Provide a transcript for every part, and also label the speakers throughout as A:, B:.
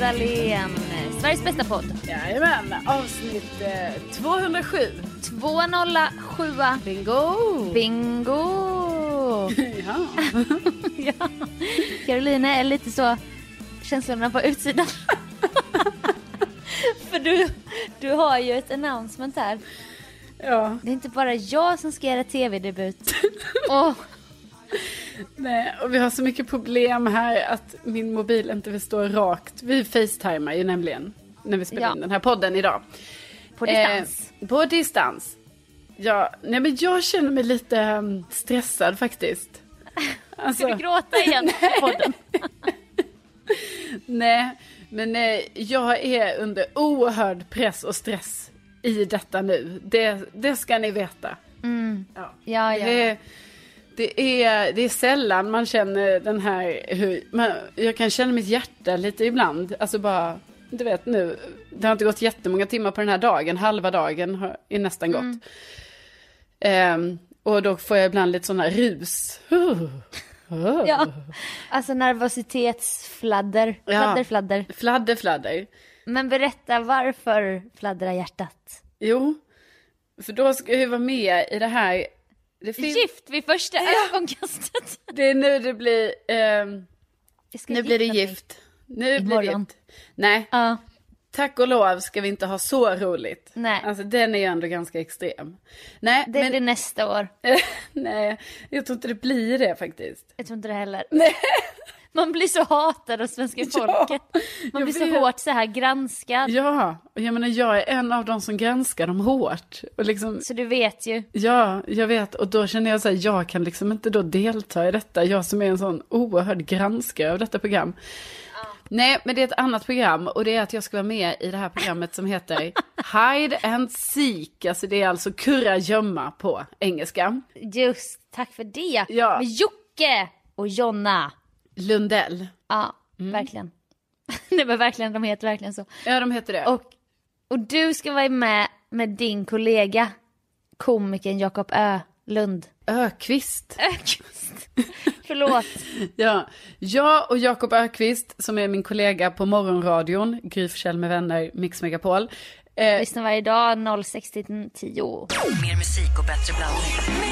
A: Dahlén. Sveriges bästa podd.
B: Jajamän, avsnitt 207.
A: 207. Bingo.
B: Ja.
A: Ja. Carolina är lite så känslorna på utsidan. För du har ju ett announcement här.
B: Ja.
A: Det är inte bara jag som ska göra tv-debut. Åh.
B: Nej, och vi har så mycket problem här att min mobil inte vill stå rakt. Vi facetimar ju nämligen när vi spelar in den här podden idag.
A: På distans.
B: På distans. Ja, nej men jag känner mig lite stressad faktiskt. Alltså,
A: ska du gråta igen på podden?
B: Nej, men jag är under oerhörd press och stress i detta nu. Det ska ni veta.
A: Mm.
B: Ja. Det är sällan man känner den här... jag kan känna mitt hjärta lite ibland. Alltså bara, du vet nu. Det har inte gått jättemånga timmar på den här dagen. Halva dagen är nästan gått. Och då får jag ibland lite sådana rus.
A: Ja, alltså nervositetsfladder. Fladder. Men berätta, varför fladdrar hjärtat?
B: Jo, för då ska jag vara med i det här...
A: Gift vid första ögonkastet.
B: Det är nu det blir... nu blir det gift. Nu blir det gift. Nej, tack och lov ska vi inte ha så roligt.
A: Nej.
B: Alltså den är ju ändå ganska extrem. Nej,
A: det är det nästa år.
B: Nej, jag tror inte det blir det faktiskt.
A: Jag tror inte det heller.
B: Nej.
A: Man blir så hatad av svenska folket. Man blir så hårt så här granskad.
B: Ja, och jag menar jag är en av dem som granskar dem hårt. Och liksom,
A: så du vet ju.
B: Ja, jag vet. Och då känner jag så här, jag kan liksom inte då delta i detta. Jag som är en sån oerhörd granskare av detta program. Nej, men det är ett annat program och det är att jag ska vara med i det här programmet som heter Hide and Seek. Alltså det är alltså kurra gömma på engelska.
A: Just, tack för det.
B: Ja.
A: Med Jocke och Jonna
B: Lundell.
A: Ja, verkligen. Det var verkligen, de heter verkligen så.
B: Ja, de heter det.
A: Och du ska vara med din kollega, komikern Jakob Öhlund.
B: Öqvist.
A: Förlåt.
B: Ja, jag och Jakob Öqvist som är min kollega på morgonradion, Gry Forssell med vänner, Mix Megapol.
A: Lyssna varje dag 06:10.
C: Mer musik och bättre blandning.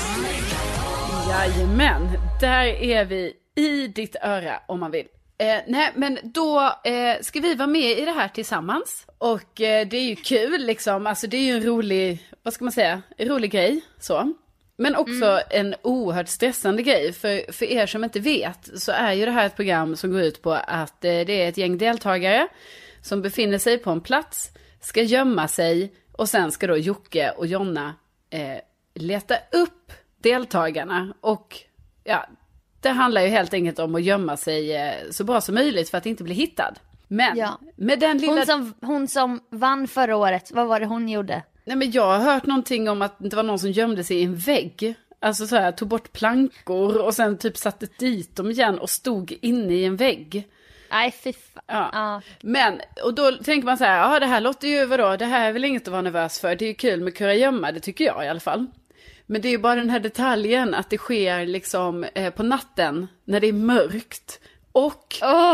B: Jajamän, där är vi i ditt öra om man vill. Nej, men då ska vi vara med i det här tillsammans. Och det är ju kul liksom, alltså det är ju en rolig, vad ska man säga, en rolig grej så. Men också en oerhört stressande grej. För er som inte vet så är ju det här ett program som går ut på att det är ett gäng deltagare som befinner sig på en plats, ska gömma sig och sen ska då Jocke och Jonna leta upp deltagarna. Och ja, det handlar ju helt enkelt om att gömma sig så bra som möjligt för att inte bli hittad. Men med den lilla...
A: Hon som vann förra året, vad var det hon gjorde?
B: Nej, men jag har hört någonting om att det var någon som gömde sig i en vägg. Alltså så här, tog bort plankor och sen typ satte dit dem igen och stod inne i en vägg.
A: Nej, fy fan.
B: Ja. Men, och då tänker man så här, ja det här låter ju vadå, det här är väl inget att vara nervös för. Det är ju kul med kurragömma, det tycker jag i alla fall. Men det är ju bara den här detaljen att det sker liksom på natten när det är mörkt. Och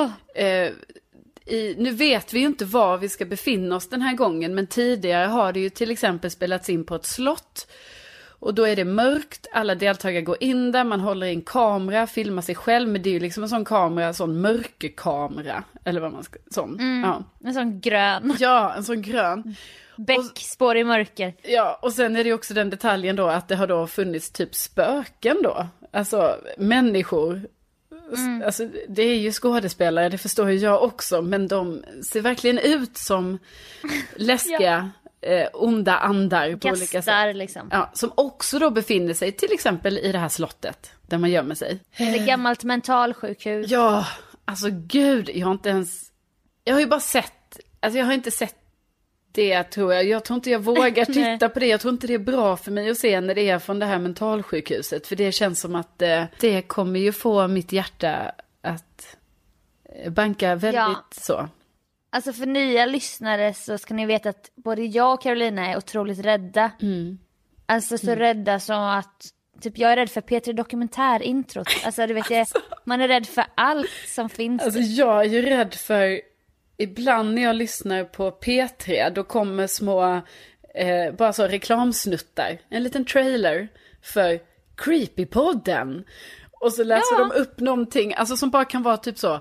B: nu vet vi ju inte var vi ska befinna oss den här gången. Men tidigare har det ju till exempel spelats in på ett slott. Och då är det mörkt, alla deltagare går in där, man håller i en kamera, filmar sig själv. Men det är ju liksom en sån kamera, en sån mörkerkamera. Eller vad man ska, sån. Ja.
A: En sån grön.
B: Ja, en sån grön.
A: Bäckspår i mörker.
B: Ja, och sen är det ju också den detaljen då att det har då funnits typ spöken då. Alltså människor. Alltså det är ju skådespelare, det förstår ju jag också. Men de ser verkligen ut som läskiga, onda andar på olika sätt.
A: Liksom.
B: Ja, som också då befinner sig till exempel i det här slottet där man gömmer sig.
A: Eller gammalt mentalsjukhus.
B: Ja, alltså gud, jag har ju bara sett, alltså jag har inte sett det tror jag. Jag tror inte jag vågar titta på det. Jag tror inte det är bra för mig att se när det är från det här mentalsjukhuset. För det känns som att det kommer ju få mitt hjärta att banka väldigt så.
A: Alltså för nya lyssnare så ska ni veta att både jag och Carolina är otroligt rädda. Alltså så rädda så att typ jag är rädd för P3 Dokumentär-introt. Alltså du vet, man är rädd för allt som finns.
B: Alltså jag är ju rädd för ibland när jag lyssnar på P3 då kommer små bara så reklamsnuttar. En liten trailer för Creepypodden. Och så läser de upp någonting, alltså som bara kan vara typ så.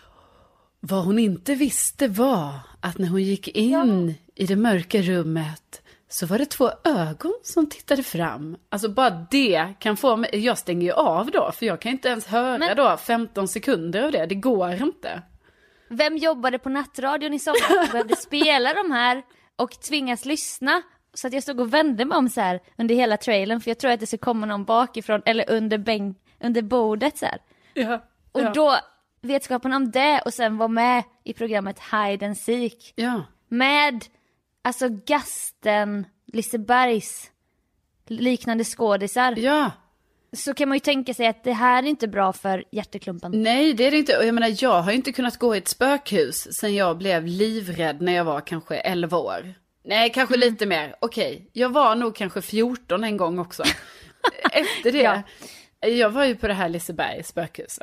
B: Vad hon inte visste var att när hon gick in i det mörka rummet så var det 2 ögon som tittade fram. Alltså bara det kan få mig, jag stänger ju av då, för jag kan inte ens höra då 15 sekunder av det, det går inte.
A: Vem jobbade på nattradion i sommar och behövde spela de här och tvingas lyssna? Så att jag stod och vände mig om så här under hela trailern, för jag tror att det ska komma någon bakifrån eller under bordet så här.
B: Ja.
A: Och då vetskapen om det och sen var med i programmet Hide and Seek.
B: Ja.
A: Med alltså Gasten, Lisebergs liknande skådisar.
B: Ja.
A: Så kan man ju tänka sig att det här är inte bra för hjärteklumpen.
B: Nej, det är det inte. Och jag menar, jag har ju inte kunnat gå i ett spökhus sen jag blev livrädd när jag var kanske 11 år. Nej, kanske lite mer. Okej, jag var nog kanske 14 en gång också. Efter det, jag var ju på det här Lisebergs spökhus.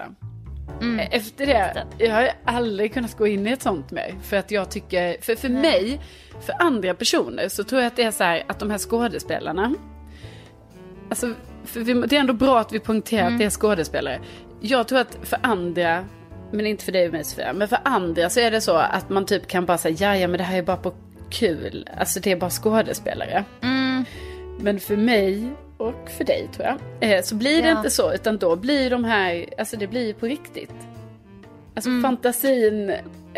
B: Efter det, jag har aldrig kunnat gå in i ett sånt mer. För att jag tycker, för mig, för andra personer så tror jag att det är så här att de här skådespelarna, alltså, det är ändå bra att vi poängterar att det är skådespelare. Jag tror att för andra, men inte för dig och mig Sofia, men för andra så är det så att man typ kan bara säga, ja men det här är bara på kul. Alltså det är bara skådespelare. Men för mig och för dig tror jag, så blir det inte så, utan då blir de här, alltså det blir på riktigt. Alltså fantasin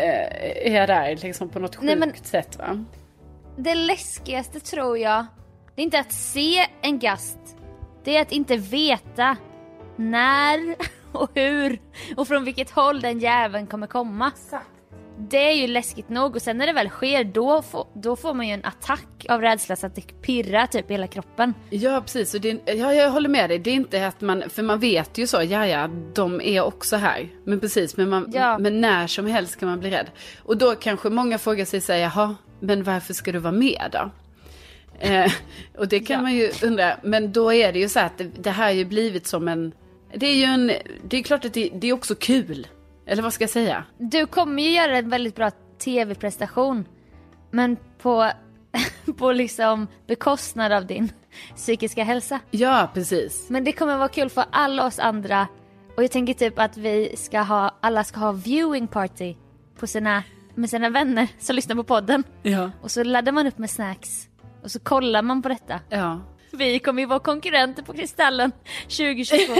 B: är där liksom på något sjukt sätt, va?
A: Det läskigaste tror jag, det är inte att se en gast. Det är att inte veta när och hur och från vilket håll den jäveln kommer komma. Det är ju läskigt nog, och sen när det väl sker då får man ju en attack av rädsla så att det pirrar typ i hela kroppen.
B: Ja, precis. Och jag håller med dig. Det är inte att för man vet ju så, de är också här. Men precis, men när som helst kan man bli rädd. Och då kanske många frågar sig, jaha, men varför ska du vara med då? Och det kan man ju undra. Men då är det ju så att det här har ju blivit som en... Det är klart att det är också kul. Eller vad ska jag säga?
A: Du kommer ju göra en väldigt bra tv-prestation. Men på liksom bekostnad av din psykiska hälsa.
B: Ja, precis.
A: Men det kommer vara kul för alla oss andra. Och jag tänker typ att alla ska ha viewing party med sina vänner som lyssnar på podden.
B: Ja.
A: Och så laddar man upp med snacks. Och så kollar man på detta.
B: Ja.
A: Vi kommer ju vara konkurrenter på Kristallen 2022.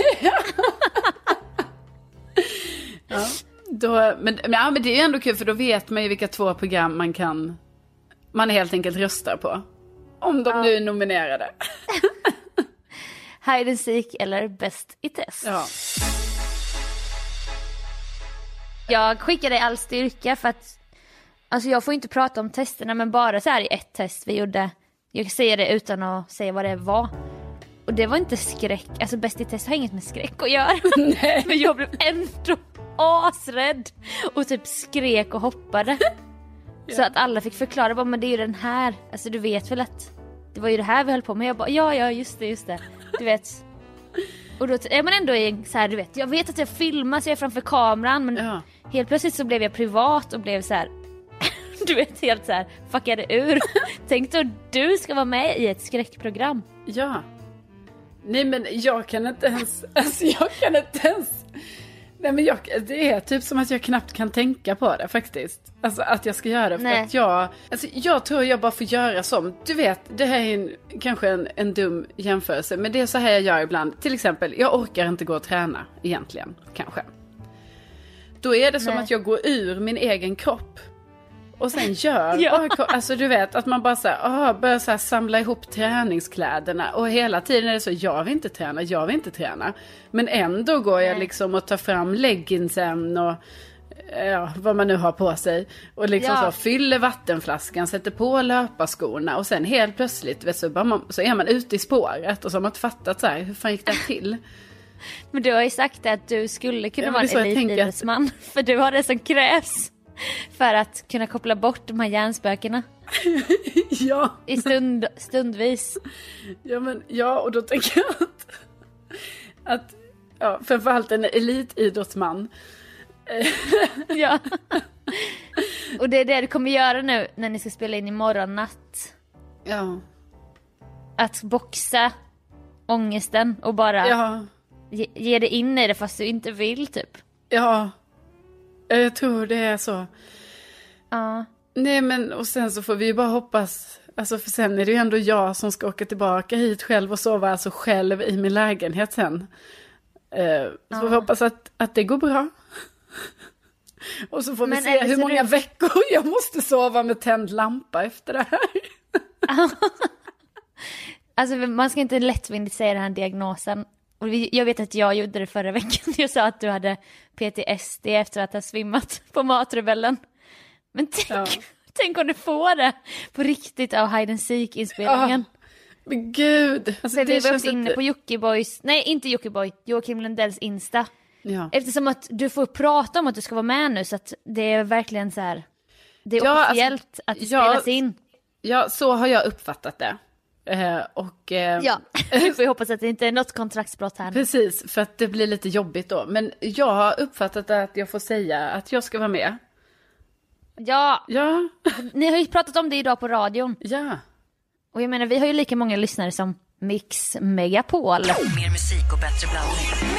B: Ja. Men det är ju ändå kul, för då vet man ju vilka 2 program man helt enkelt röstar på. Om de nu är nominerade.
A: Hide and Seek eller Bäst i test.
B: Ja.
A: Jag skickar dig all styrka för att alltså jag får inte prata om testerna, men bara så här i ett test vi gjorde. Jag säger det utan att säga vad det var. Och det var inte skräck. Alltså Bäst i test har inget med skräck att göra. Nej. Men jag blev ändå asrädd och typ skrek och hoppade. Så att alla fick förklara bara, men det är ju den här. Alltså du vet väl att det var ju det här vi höll på med. Jag bara, ja just det. Du vet. Och då är man ändå i så här, du vet. Jag vet att jag filmar så jag är framför kameran, men helt plötsligt så blev jag privat och blev så här. Du vet, helt så här fuckade ur. Tänk då du ska vara med i ett skräckprogram.
B: Ja. Nej, men jag kan inte ens. Nej, men det är typ som att jag knappt kan tänka på det faktiskt. Alltså att jag ska göra det. För att jag tror jag bara får göra som. Du vet, det här är kanske en dum jämförelse. Men det är så här jag gör ibland. Till exempel, jag orkar inte gå och träna egentligen, kanske. Då är det som att jag går ur min egen kropp. Och sen alltså du vet att man bara börjar så här samla ihop träningskläderna. Och hela tiden är det så, jag vill inte träna. Men ändå går jag liksom och tar fram leggingsen och vad man nu har på sig. Och liksom så fyller vattenflaskan, sätter på löparskorna. Och sen helt plötsligt vet, så är man ute i spåret. Och så har man inte fattat så här, hur fan gick det till?
A: Men du har ju sagt att du skulle kunna vara en elitidrottsman. För du har det som krävs. För att kunna koppla bort de här hjärnspökena.
B: Ja.
A: I stundvis.
B: Ja, och då tänker jag att framförallt en elitidrottsman.
A: Ja. Och det är det du kommer göra nu när ni ska spela in imorgon natt.
B: Ja.
A: Att boxa ångesten och bara ge dig in i det fast du inte vill typ.
B: Ja, jag tror det är så.
A: Ja.
B: Nej men och sen så får vi ju bara hoppas. Alltså för sen är det ju ändå jag som ska åka tillbaka hit själv och sova alltså själv i min lägenhet sen. Så vi hoppas att det går bra. Och så får vi se hur många veckor jag måste sova med tänd lampa efter det här.
A: Alltså man ska inte lättvindigt säga den här diagnosen. Och jag vet att jag gjorde det förra veckan. Jag sa att du hade PTSD efter att ha svimmat på Matrebellen. Men tänk om du får det på riktigt av Hide and Seek-inspelningen.
B: Men gud.
A: Alltså, vi var också inne på Jockibois, nej inte Jockiboi, Joakim Lundells Insta.
B: Ja.
A: Eftersom att du får prata om att du ska vara med nu så att det är verkligen så här. Det är officiellt att det spelas in.
B: Ja, så har jag uppfattat det.
A: Ja, vi får hoppas att det inte är något kontraktsbrott här.
B: Precis, för att det blir lite jobbigt då. Men jag har uppfattat att jag får säga att jag ska vara med.
A: Ja.
B: Ja.
A: Ni har ju pratat om det idag på radion.
B: Ja.
A: Och jag menar, vi har ju lika många lyssnare som Mix Megapol.
C: Mer musik och bättre blandning.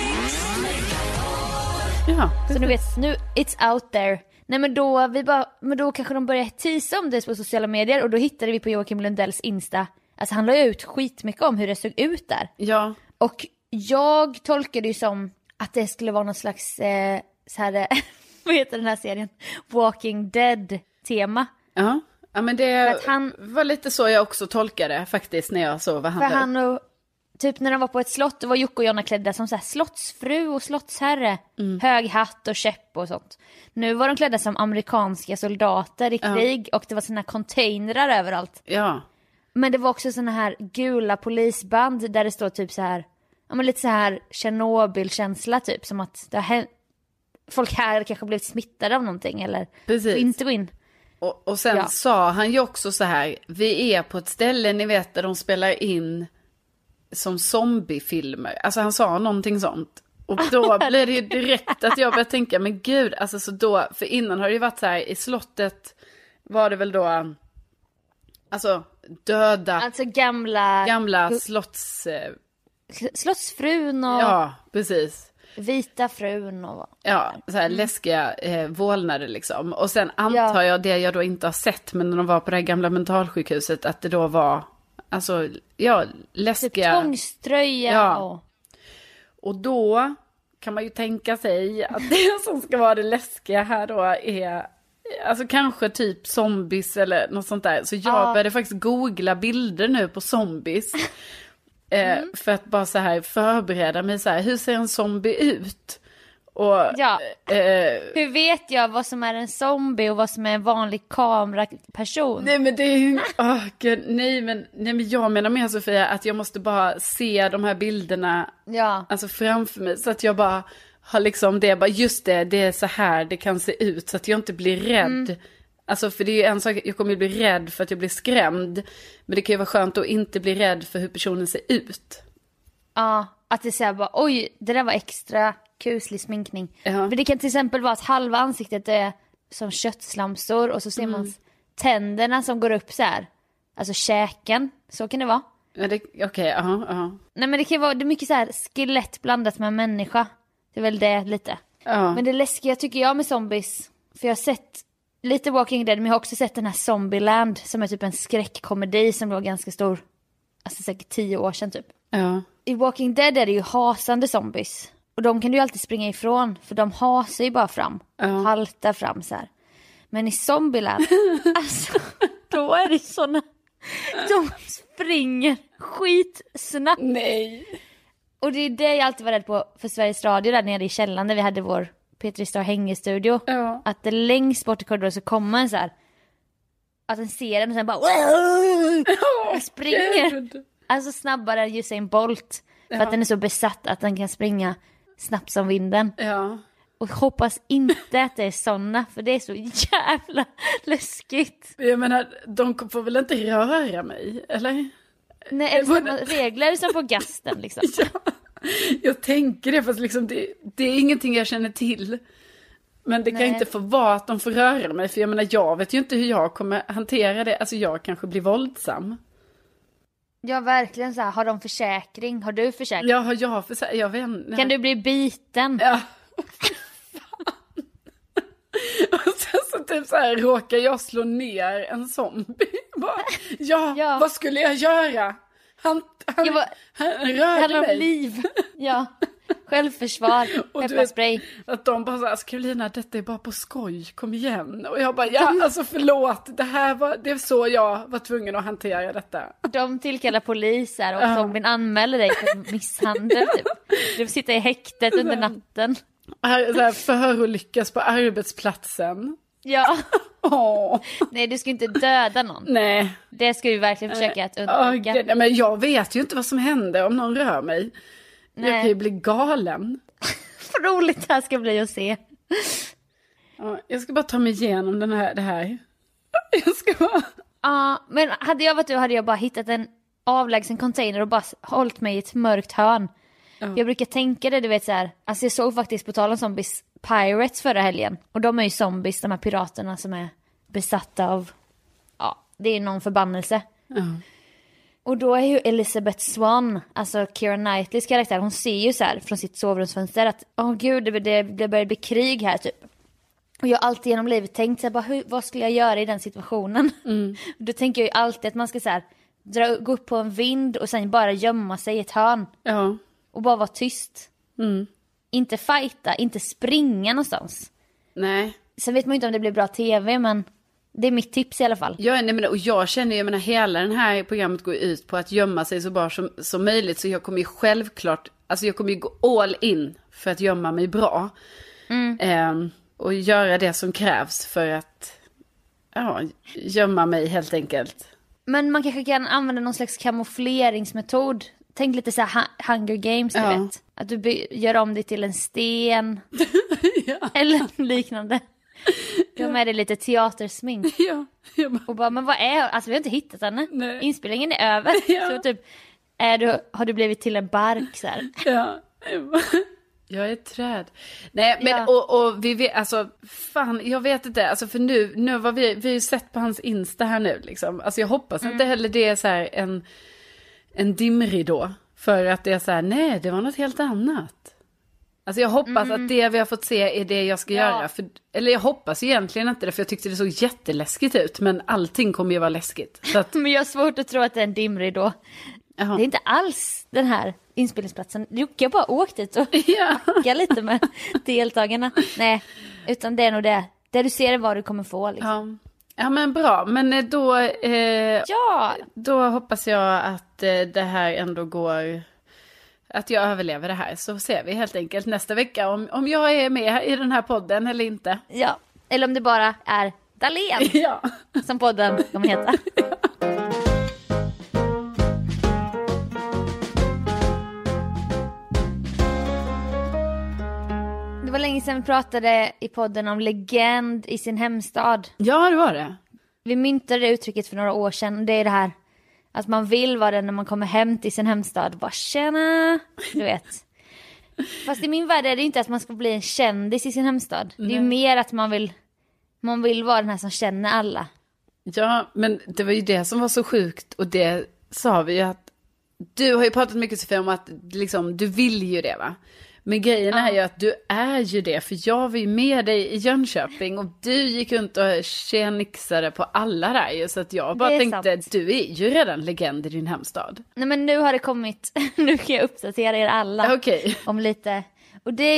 B: Ja.
A: Så nu vet, nu it's out there. Nej men då kanske de börjar teasa om det på sociala medier. Och då hittade vi på Joakim Lundells Insta. Alltså han la ut skitmycket om hur det såg ut där.
B: Ja.
A: Och jag tolkade ju som att det skulle vara någon slags så här, vad heter den här serien? Walking Dead-tema.
B: Ja. Ja, men det
A: han
B: var lite så jag också tolkade faktiskt när jag såg vad han...
A: För han och, typ när de var på ett slott, då var Jocke och Jonna klädda som så här slottsfru och slottsherre. Hög hatt och käpp och sånt. Nu var de klädda som amerikanska soldater i krig och det var såna här containrar överallt.
B: Ja.
A: Men det var också såna här gula polisband där det står typ så här, ja men lite så här Tjernobyl-känsla typ, som att det har folk här kanske blivit smittade av någonting eller inte gå in.
B: Och sen sa han ju också så här, vi är på ett ställe ni vet där de spelar in som zombiefilmer. Alltså han sa någonting sånt. Och då blev det ju direkt att jag började tänka, men gud, alltså så då, för innan har det ju varit så här, i slottet var det väl då, alltså döda.
A: Alltså gamla slottsfrun och...
B: Ja, precis.
A: Vita frun och...
B: Ja, så här läskiga vålnader liksom. Och sen antar jag det jag då inte har sett, men när de var på det här gamla mentalsjukhuset, att det då var, alltså, ja, läskiga...
A: Typ tvångströja
B: och då kan man ju tänka sig att det som ska vara det läskiga här då är, alltså kanske typ zombies eller något sånt där. Så jag började faktiskt googla bilder nu på zombies. För att bara så här förbereda mig så här, hur ser en zombie ut? Och,
A: hur vet jag vad som är en zombie och vad som är en vanlig kameraperson?
B: Nej men det är ju, nej men jag menar mer Sofia att jag måste bara se de här bilderna alltså framför mig, så att jag bara har liksom det, bara just det är så här det kan se ut, så att jag inte blir rädd. Alltså för det är ju en sak, jag kommer ju bli rädd för att jag blir skrämd. Men det kan ju vara skönt att inte bli rädd för hur personen ser ut.
A: Ja, att det säger bara, oj, det där var extra kuslig sminkning. För det kan till exempel vara att halva ansiktet är som köttslamsor och så ser man tänderna som går upp så här. Alltså käken, så kan det vara.
B: Ja, okej.
A: Nej men det kan vara, det är mycket så här skelett blandat med människa. Det är väl det lite. Men det läskiga tycker jag med zombies, för jag har sett lite Walking Dead, men jag har också sett den här Zombieland som är typ en skräckkomedi som var ganska stor. Alltså säkert 10 år sedan typ. I Walking Dead är det ju hasande zombies. Och de kan du ju alltid springa ifrån, för de hasar ju bara fram. Haltar fram så här. Men i Zombieland, alltså, då är det såna, de springer skitsnabbt.
B: Nej.
A: Och det är det jag alltid var rädd på för Sveriges Radio där nere i källaren där vi hade vår Petri Star hängestudio. Att det längst bort i korridoren så kommer en så här, att den ser den och sen bara springer. Alltså snabbare än Usain Bolt. För att den är så besatt att den kan springa snabbt som vinden. Och hoppas inte att det är såna, för det är så jävla läskigt.
B: Jag menar, de får väl inte röra mig, eller?
A: Nej, är det samma regler som på gasten liksom?
B: Jag tänker det, fast liksom det är ingenting jag känner till. Men det kan inte få vara att de får röra mig. För jag menar, jag vet ju inte hur jag kommer hantera det. Alltså jag kanske blir våldsam.
A: Ja, verkligen så här. Har de försäkring? Har du försäkring?
B: Ja, jag har försäkring. Jag vet inte.
A: Kan du bli biten?
B: Ja. Och sen så typ så här råkar jag slå ner en zombie. Bara, ja, vad skulle jag göra? Han rörde mig.
A: Liv. Ja, självförsvar, pepparspray.
B: Att de bara såhär, Carolina, detta är bara på skoj, kom igen. Och jag bara, alltså förlåt, det är så jag var tvungen att hantera detta.
A: De tillkallar poliser och zombien anmäler dig för misshandel typ. Du får sitta i häktet under natten.
B: För att lyckas på arbetsplatsen.
A: Ja. Nej, du ska inte döda någon.
B: Nej.
A: Det ska vi verkligen försöka att undvika.
B: Men jag vet ju inte vad som händer om någon rör mig. Nej. Jag kan ju bli galen.
A: Vad roligt det här ska bli att se.
B: Ja, jag ska bara ta mig igenom det här. Jag ska bara...
A: Ja, men hade jag varit du hade jag bara hittat en avlägsen container och bara hållit mig i ett mörkt hörn. Jag brukar tänka det, du vet så här. Alltså jag såg faktiskt på tal om zombies Pirates förra helgen. Och de är ju zombies, de här piraterna som är besatta av... Ja, det är någon förbannelse. Och då är ju Elizabeth Swann, alltså Keira Knightleys karaktär, hon ser ju så här från sitt sovrumsfönster att gud, det börjar bli krig här typ. Och jag har alltid genom livet tänkt så här, bara, vad skulle jag göra i den situationen? Då tänker jag ju alltid att man ska så här, gå upp på en vind och sen bara gömma sig i ett hörn.
B: Ja.
A: Och bara vara tyst. Inte fighta, inte springa någonstans.
B: Nej.
A: Sen vet man ju inte om det blir bra tv, men det är mitt tips i alla fall.
B: Ja, nej, men, och jag känner ju, hela den här programmet går ut på att gömma sig så bra som möjligt. Så jag kommer ju självklart, alltså jag kommer ju gå all in för att gömma mig bra. Och göra det som krävs för att gömma mig helt enkelt.
A: Men man kanske kan använda någon slags kamoufleringsmetod. Tänk lite så här Hunger Games, du vet. Att du gör om det till en sten. Eller liknande. Du har med dig lite teatersmink. Och bara, men vad är... Alltså vi har inte hittat henne. Nej. Inspelningen är över. Så typ, har du blivit till en bark så här?
B: Ja. Jag är ett träd. Nej, men och vi vet, alltså fan, jag vet inte, alltså för nu var vi har ju sett på hans Insta här nu liksom. Alltså jag hoppas inte heller det är så här en dimridå, för att det är så här, nej, det var något helt annat. Alltså jag hoppas att det vi har fått se är det jag ska göra, eller jag hoppas egentligen inte det, för jag tyckte det såg jätteläskigt ut, men allting kommer ju vara läskigt. Så att...
A: Men jag har svårt att tro att det är en dimridå. Det är inte alls den här inspelningsplatsen. Jocke bara åkt dit och hackade lite med deltagarna. Nej, utan det är nog det. Det du ser är vad du kommer få. Liksom.
B: Ja, men bra. Men då hoppas jag att det här ändå går... Att jag överlever det här. Så ser vi helt enkelt nästa vecka om jag är med i den här podden eller inte.
A: Ja, eller om det bara är Dahlén som podden kommer heta. Det var länge sedan vi pratade i podden om legend i sin hemstad.
B: Ja, det var det.
A: Vi myntade det uttrycket för några år sedan. Det är det här att man vill vara det när man kommer hem till sin hemstad. Bara tjena, du vet. Fast i min värld är det inte att man ska bli en kändis i sin hemstad. Det är ju mer att man vill vara den här som känner alla. Ja, men det var ju det som var så sjukt. Och det sa vi ju att du har ju pratat mycket, Sofia, om att liksom, du vill ju det, va? Men grejen är ju att du är ju det. För jag var ju med dig i Jönköping och du gick runt och tjenixade på alla där ju. Så att jag bara tänkte, du är ju redan legend i din hemstad. Nej, men nu har det kommit, nu kan jag uppdatera er alla om lite. Och det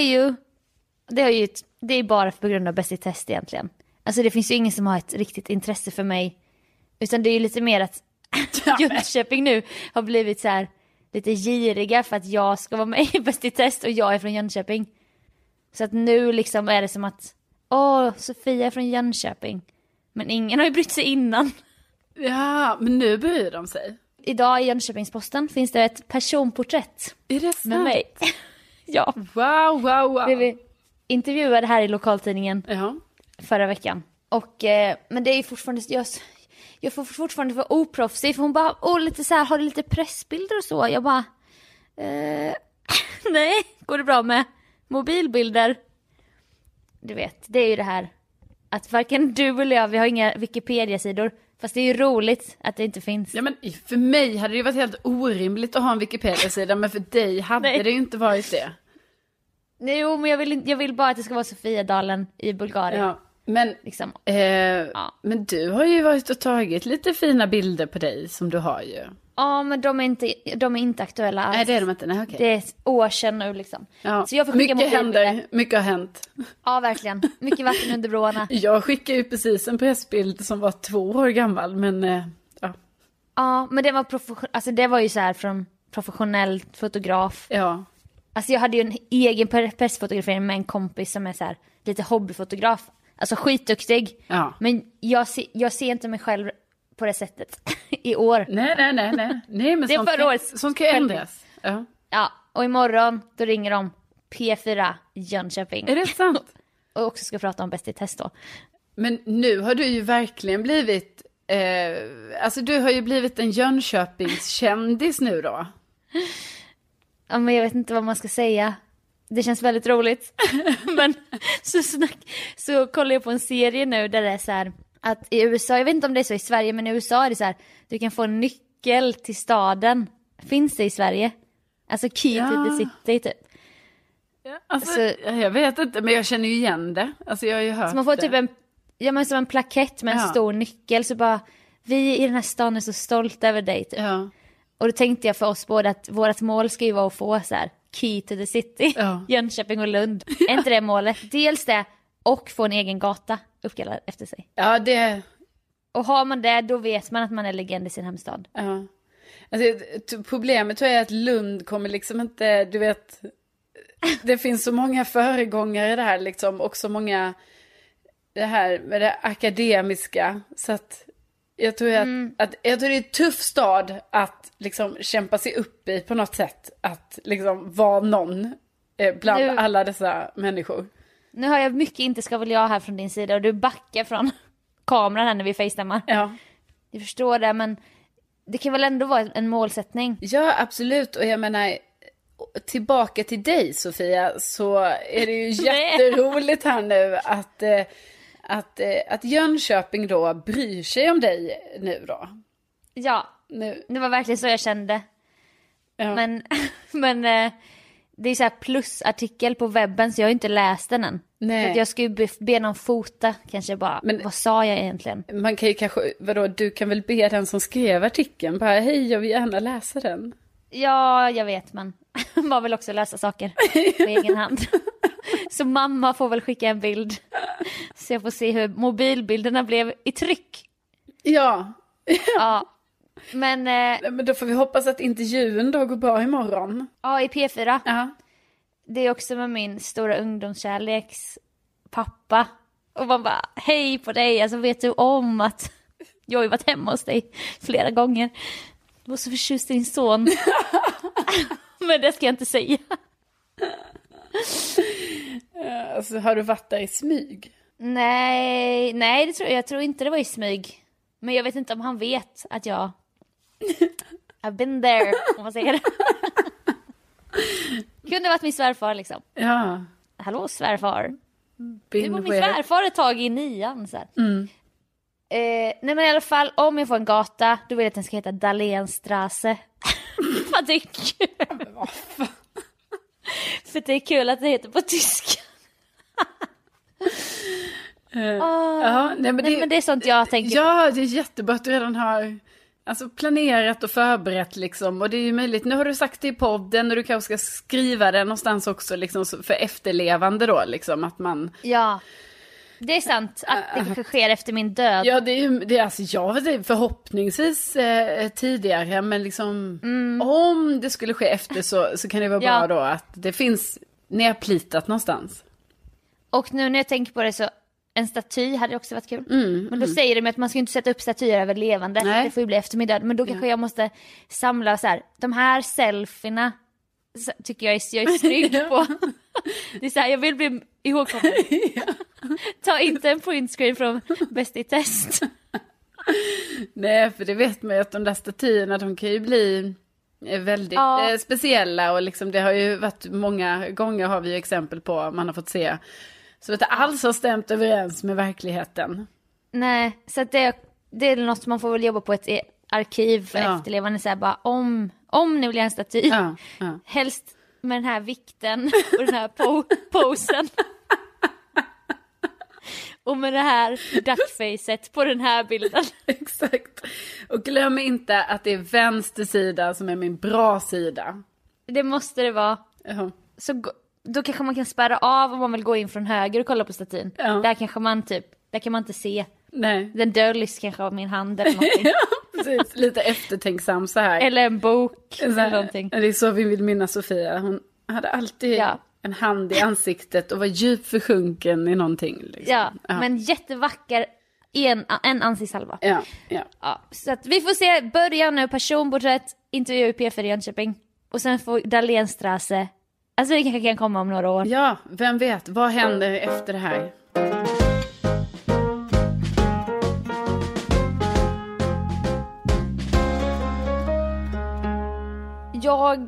A: är bara på grund av Bäst i test egentligen. Alltså det finns ju ingen som har ett riktigt intresse för mig. Utan det är ju lite mer att Jönköping nu har blivit så här lite giriga för att jag ska vara med i Bäst i test och jag är från Jönköping. Så att nu liksom är det som att Sofia är från Jönköping. Men ingen har ju brytt sig innan. Ja, men nu bryr de sig. Idag i Jönköpingsposten finns det ett personporträtt. Är det sant? Med mig. Ja. Wow. Vi intervjuade här i lokaltidningen förra veckan. Och, men det är fortfarande... Jag får fortfarande vara oproffsig. För hon bara, lite så här, har du lite pressbilder och så? Jag bara, nej, går det bra med mobilbilder? du vet, det är ju det här att varken du eller jag, vi har inga Wikipedia-sidor. Fast det är ju roligt att det inte finns.
B: Ja, men för mig hade det varit helt orimligt att ha en Wikipedia-sida, men för dig hade det ju inte varit det.
A: Nej, jo, men jag vill bara att det ska vara Sofiadalen i Bulgarien.
B: Ja, men,
A: liksom.
B: Men du har ju varit och tagit lite fina bilder på dig som du har ju.
A: Ja, men de är inte aktuella alls.
B: Nej, det är de inte. Nej, okej.
A: Det är år sedan nu liksom.
B: Ja.
A: Så jag får skicka
B: mycket har hänt.
A: Ja, verkligen. Mycket vatten under broarna.
B: Jag skickade ju precis en pressbild som var 2 år gammal, men ja.
A: Ja, men det var det var ju så här från professionell fotograf.
B: Ja.
A: Alltså jag hade ju en egen pressfotografering med en kompis som är så här lite hobbyfotograf. Alltså skitduktig.
B: Ja.
A: Men jag ser inte mig själv på det sättet i år.
B: Nej, men
A: det är förra året.
B: Sånt kan ändras. Ja.
A: Ja, och imorgon då ringer de P4 Jönköping.
B: Är det sant?
A: Och också ska prata om Bäst i test då.
B: Men nu har du ju verkligen blivit, alltså du har ju blivit en Jönköpingskändis nu då.
A: Ja, men jag vet inte vad man ska säga. Det känns väldigt roligt. Men så kollar jag på en serie nu där det är så här att i USA, jag vet inte om det är så i Sverige, men i USA är det så här, du kan få en nyckel till staden. Finns det i Sverige? Alltså key to the city typ.
B: Ja, alltså, jag vet inte, men jag känner ju igen det. Alltså jag har ju hört
A: så man får
B: det.
A: Typ som en plakett med en stor nyckel, så bara, vi i den här staden är så stolta över dig typ.
B: Ja.
A: Och då tänkte jag för oss båda att vårt mål ska ju vara att få så här key to the city, Jönköping och Lund. Är inte det målet? Dels det, och få en egen gata uppkallad efter sig.
B: Ja, det...
A: Och har man det, då vet man att man är legend i sin hemstad.
B: Ja. Alltså, problemet tror jag är att Lund kommer liksom inte, du vet, det finns så många föregångare där liksom, och så många, det här med det akademiska, så att jag tror att jag tror det är en tuff stad att liksom kämpa sig upp i på något sätt, att liksom vara någon bland alla dessa människor.
A: Nu har jag mycket inte ska väl jag här från din sida, och du backar från kameran här när vi facetammar.
B: Ja.
A: Jag förstår det, men det kan väl ändå vara en målsättning.
B: Ja, absolut. Och jag menar, tillbaka till dig Sofia, så är det ju jätteroligt här nu att Jönköping då bryr sig om dig nu då.
A: Ja,
B: nu. Det
A: var verkligen så jag kände. Ja. Men det är så här plusartikel på webben, så jag har inte läst den än.
B: Nej.
A: Så att jag ska ju be någon fota, kanske bara, men vad sa jag egentligen?
B: Man kan ju kanske, du kan väl be den som skrev artikeln, bara hej, jag vill gärna läsa den.
A: Ja, jag vet, men man vill också läsa saker på egen hand. Så mamma får väl skicka en bild, så jag får se hur mobilbilderna blev i tryck.
B: Ja.
A: Ja. Men
B: då får vi hoppas att intervjun då går bra imorgon.
A: Ja, i P4.
B: Ja.
A: Det är också med min stora ungdomskärleks pappa. Och man bara, hej på dig. Alltså vet du om att jag har ju varit hemma hos dig flera gånger. Du var så förtjust i din son. Men det ska jag inte säga.
B: Alltså, har du varit där i smyg?
A: Nej, jag tror inte det var i smyg. Men jag vet inte om han vet att jag I've been there, om man säger det. Kunde varit min svärfar liksom.
B: Ja.
A: Hallå svärfar. Det var min svärfar ett tag i 9:an så här. Nej, men i alla fall, om jag får en gata, då vill jag att den ska heta Dahlénstrasse. Vad det är kul. För det är kul att det heter på tyska. Men det är sånt jag tänker.
B: Ja, det är jättebra att du redan har planerat och förberett liksom. Och det är ju möjligt, nu har du sagt det i podden, och du kanske ska skriva det någonstans också liksom, för efterlevande då liksom, att man...
A: Ja, det är sant att det kanske sker efter min död.
B: Ja, det är förhoppningsvis tidigare, men liksom om det skulle ske efter så kan det vara bra då att det finns nerplitat någonstans.
A: Och nu när jag tänker på det, så en staty hade också varit kul. Men då säger de att man ska inte sätta upp statyer över levande. Nej. Det får ju bli efter min död. Men då kanske jag måste samla så här, de här selfierna tycker jag är snygg på. Det är så här, jag vill bli ihågkommen. Ta inte en printscreen från Bäst i test.
B: Nej, för det vet man ju att de där statyerna, de kan ju bli väldigt speciella. Och liksom, det har ju varit många gånger, har vi ju exempel på, man har fått se Så att det alls har stämt överens med verkligheten.
A: Nej, så att det är något man får väl jobba på ett arkiv för efterlevande. Så här, bara om ni vill göra en staty, helst med den här vikten och den här posen. Och med det här duckfacet på den här bilden.
B: Exakt. Och glöm inte att det är vänster sida som är min bra sida.
A: Det måste det vara. Så då kanske man kan spärra av om man vill gå in från höger och kolla på statyn. Där kanske man där kan man inte se. Nej. Den döljs kanske av min hand eller någonting.
B: Precis, lite eftertänksam så här.
A: Eller en bok eller någonting.
B: Det är så vi vill minnas Sofia. Hon hade alltid en hand i ansiktet och var djupt försjunken i någonting. Liksom.
A: Ja, men jättevacker en ansiktshalva.
B: Ja.
A: Så att vi får se, börja nu personporträtt, intervju i P4 i Jönköping. Och sen får Dahlénstrasse. Alltså det kanske kan komma om några år.
B: Ja, vem vet, vad händer efter det här?
A: Jag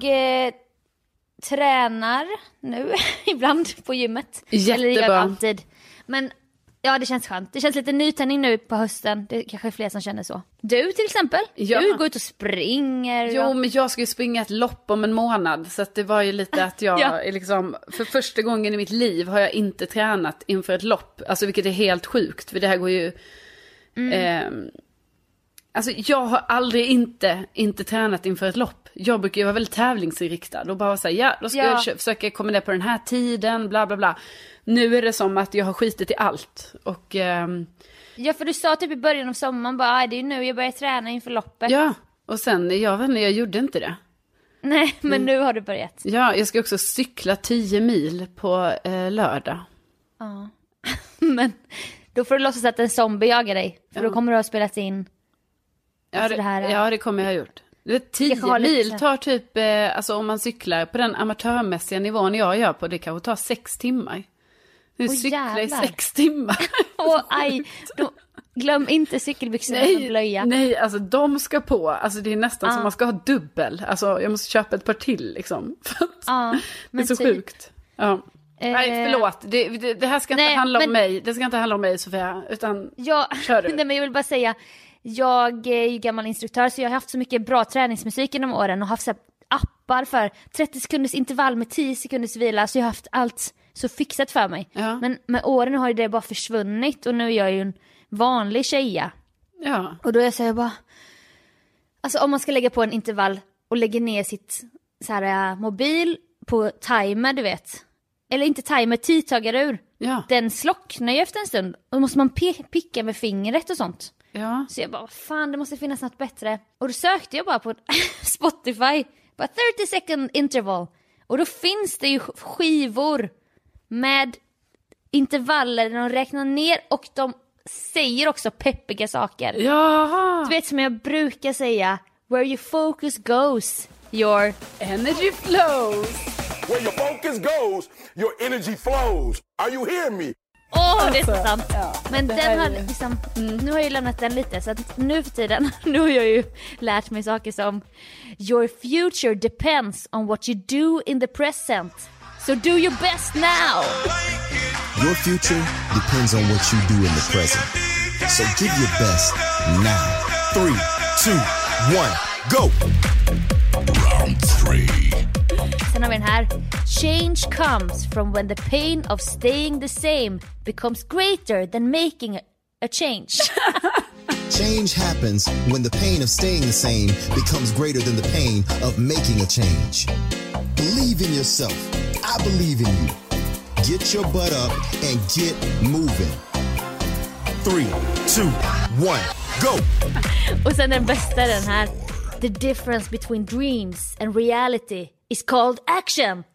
A: tränar nu ibland på gymmet.
B: Jättebra.
A: Eller jag alltid. Men ja, det känns skönt. Det känns lite nytändning nu på hösten. Det är kanske fler som känner så. Du till exempel. Du går ut och springer.
B: Jo, men jag ska ju springa ett lopp om en månad. Så att det var ju lite att jag är liksom, för första gången i mitt liv har jag inte tränat inför ett lopp. Alltså vilket är helt sjukt. För det här går ju... Alltså jag har aldrig inte tränat inför ett lopp. Jag brukar ju vara väldigt tävlingsinriktad och bara säga då ska jag försöka komma ner på den här tiden, bla bla bla. Nu är det som att jag har skitit i allt. Och,
A: ja, för du sa typ i början av sommaren bara, det är nu jag börjar träna inför loppet.
B: Ja, och sen, jag gjorde inte det.
A: Nej, men nu har du börjat.
B: Ja, jag ska också cykla 10 mil på lördag.
A: Ja, men då får du låtsas att en zombie jagar dig. För då kommer du ha spelat in.
B: Ja, det kommer jag ha gjort. 10 mil tar typ, alltså om man cyklar på den amatörmässiga nivån jag gör på, det kanske tar 6 timmar. Nu cyklar i 6 timmar.
A: Glöm inte cykelbyxorna och blöja.
B: Nej, alltså de ska på. Alltså det är nästan som man ska ha dubbel. Alltså jag måste köpa ett par till liksom. Det är så sjukt. Ja. Nej, förlåt. Det här ska inte handla om mig. Det ska inte handla om mig, Sofia. Utan kör du.
A: Nej, men jag vill bara säga, jag är ju gammal instruktör, så jag har haft så mycket bra träningsmusik genom åren och haft så appar för 30 sekunders intervall med 10 sekunders vila, så jag har haft allt så fixat för mig. Men med åren har ju det bara försvunnit och nu är jag ju en vanlig tjeja. Ja. Och då är jag så här bara, alltså om man ska lägga på en intervall och lägga ner sitt så här mobil på timer, du vet. Eller inte timer, tidtagarur. Ja. Den slocknar ju efter en stund. Och då måste man picka med fingret och sånt. Ja. Så jag bara, fan, det måste finnas något bättre. Och då sökte jag bara på Spotify. Bara 30 second interval. Och då finns det ju skivor med intervaller där de räknar ner och de säger också peppiga saker.
B: Ja.
A: Du vet som jag brukar säga, where your focus goes, your
B: energy flows.
D: Where your focus goes, your energy flows. Are you hearing me?
A: Det är sant. Ja, men den har liksom, nu har jag lämnat den lite, så att nu för tiden, nu har jag ju lärt mig saker som your future depends on what you do in the present. So do your best now.
E: Your future depends on what you do in the present. So give your best now. 3, 2, 1, go! Round 3.
A: Sen har vi den här. Change comes from when the pain of staying the same becomes greater than making a change.
E: Change happens when the pain of staying the same becomes greater than the pain of making a change. Believe in yourself. I believe in you. Get your butt up and get moving. 3, 2, 1, go!
A: Och sen den bästa är den här. The difference between dreams and reality is called action.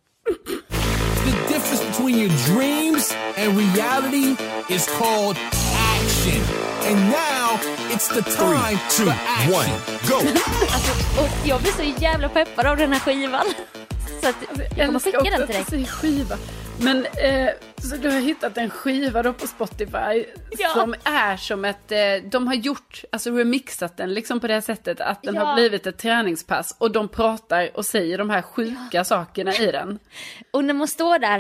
F: The difference between your dreams and reality is called action. And now it's the time
E: 3, 2, 1, go!
A: Alltså, och jag blir så jävla peppad av den här skivan. Så att jag kommer skicka den till dig.
B: Skiva. Men så du har hittat en skiva då på Spotify som är som ett, de har gjort, alltså remixat den liksom på det sättet att den har blivit ett träningspass och de pratar och säger de här sjuka sakerna i den.
A: Och när man står där,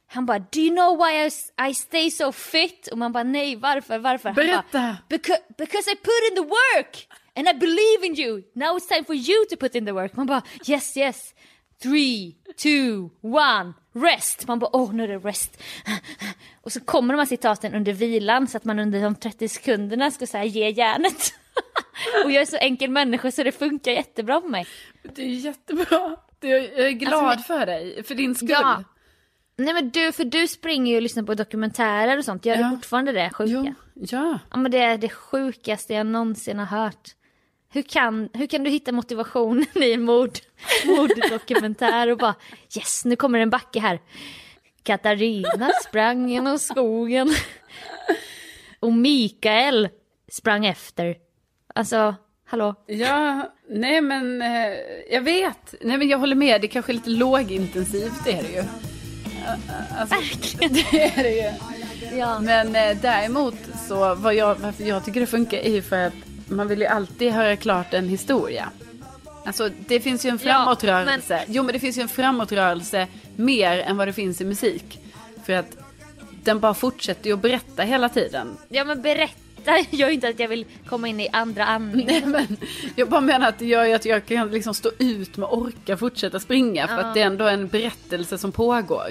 A: Han bara, do you know why I stay so fit? Och man bara, nej, varför?
B: Berätta.
A: Han bara, because I put in the work and I believe in you. Now it's time for you to put in the work. Man bara, yes. 3, 2, 1, rest. Man bara, nu är det rest. Och så kommer de här citaten under vilan så att man under de 30 sekunderna ska säga ge järnet. Och jag är så enkel människa så det funkar jättebra på mig.
B: Det är jättebra. Jag är glad för dig, för din skull.
A: Ja. Nej men du springer ju och lyssnar på dokumentärer och sånt. Gör du fortfarande det sjuka?
B: Jo, ja.
A: Ja men det är det sjukaste jag någonsin har hört. Hur kan du hitta motivationen i en morddokumentär och bara yes, nu kommer en backe här. Katarina sprang genom skogen och Mikael sprang efter. Alltså, hallå?
B: Ja, nej men jag vet. Nej men jag håller med, det är kanske lite lågintensivt, det är det ju. Alltså, det är det ju.
A: Ja.
B: Men däremot så varför jag tycker det funkar är ju för att man vill ju alltid höra klart en historia. Alltså det finns ju en framåtrörelse.
A: Men...
B: Jo men det finns ju en framåtrörelse mer än vad det finns i musik. För att den bara fortsätter ju att berätta hela tiden.
A: Ja men berätta gör ju inte att jag vill komma in i andra andningen.
B: Nej men jag bara menar att det gör ju att jag kan liksom stå ut med orka fortsätta springa. För att det är ändå en berättelse som pågår.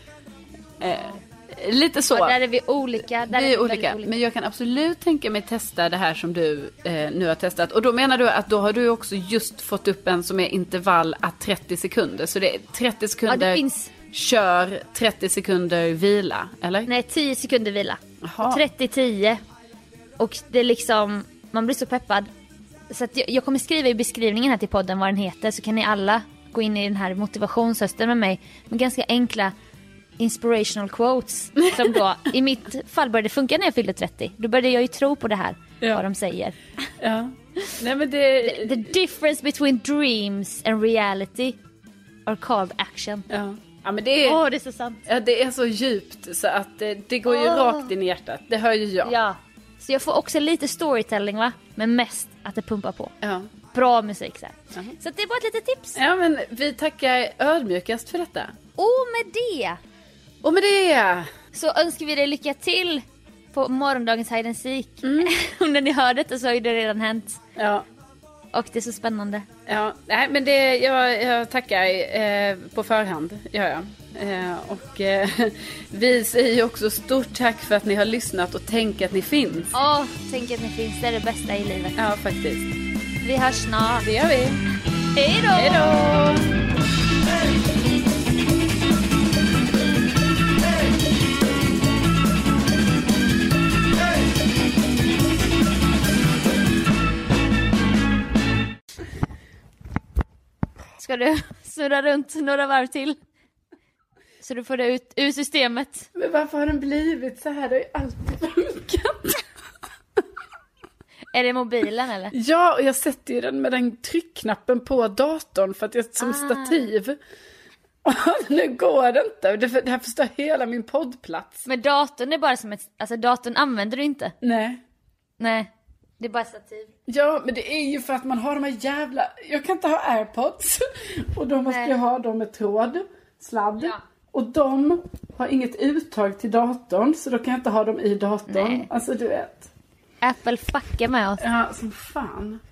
B: Lite så.
A: Ja, där är vi olika.
B: Vi är olika. Men jag kan absolut tänka mig testa det här som du nu har testat. Och då menar du att då har du också just fått upp en som är intervall att 30 sekunder. Så det är 30 sekunder
A: det finns...
B: kör, 30 sekunder vila, eller?
A: Nej, 10 sekunder vila.
B: 30-10.
A: Och det är liksom, man blir så peppad. Så att jag kommer skriva i beskrivningen här till podden vad den heter. Så kan ni alla gå in i den här motivationshösten med mig. Med ganska enkla inspirational quotes. Som då, i mitt fall började det funka när jag fyllde 30. Då började jag ju tro på det här. Ja. Vad de säger.
B: Ja. Nej, men det...
A: The difference between dreams and reality are called action.
B: Ja. Ja, men det är...
A: det är så sant.
B: Ja, det är så djupt så att det går ju rakt in i hjärtat. Det hör ju jag.
A: Ja. Så jag får också lite storytelling, va? Men mest att det pumpar på.
B: Ja.
A: Bra musik så här. Så det är bara ett litet tips.
B: Ja, men vi tackar ödmjukast för detta.
A: Och med det
B: så
A: önskar vi dig lycka till på morgondagens Hide and Seek. Och när ni hör detta så har det redan hänt.
B: Ja.
A: Och det är så spännande.
B: Ja, nej men jag tackar på förhand, gör jag. Och vi säger också stort tack för att ni har lyssnat och tänk att ni finns.
A: Tänk att ni finns, det är det bästa i livet.
B: Ja, faktiskt.
A: Vi hörs snart.
B: Det gör vi.
A: Hej då!
B: Hej då!
A: Ska du snurra runt några varv till? Så du får det ut ur systemet.
B: Men varför har den blivit så här? Det har ju alltid funkat.
A: Är det mobilen eller?
B: Ja, och jag sätter ju den med den tryckknappen på datorn för att jag som stativ. Och nu går det inte. Det här förstör hela min poddplats.
A: Men datorn är bara som ett... Alltså datorn använder du inte.
B: Nej.
A: Det är bara stativ.
B: Ja, men det är ju för att man har de här jävla... Jag kan inte ha AirPods. Och då måste jag ha dem med tråd. Sladd. Ja. Och de har inget uttag till datorn. Så då kan jag inte ha dem i datorn.
A: Nej.
B: Alltså du vet.
A: Apple fuckar med oss.
B: Ja, som fan.